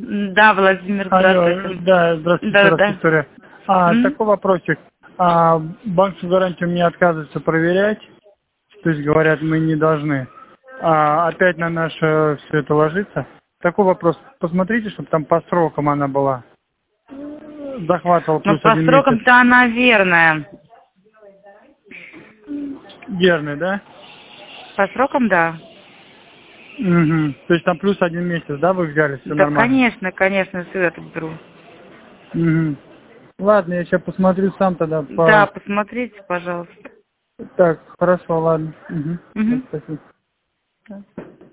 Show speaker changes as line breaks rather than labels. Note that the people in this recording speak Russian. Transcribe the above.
Да, Владимир, здравствуйте.
Да, здравствуйте,
Да,
раз
да.
Виктория. Такой вопросик. Банковскую гарантию мне отказываются проверять, то есть говорят, мы не должны. Опять на наше все это ложится. Такой вопрос. Посмотрите, чтобы там по срокам она была. Захватывал
Ну,
плюс
по
1 месяц.
срокам-то она верная.
Верный, да?
По срокам, да.
Угу. То есть там плюс 1 месяц, да, вы взяли, все
Да,
нормально?
конечно, все это беру.
Угу. Ладно, я сейчас посмотрю сам тогда
Да,
по...
посмотрите, пожалуйста.
Так, хорошо, ладно. Угу.
Угу.
Спасибо.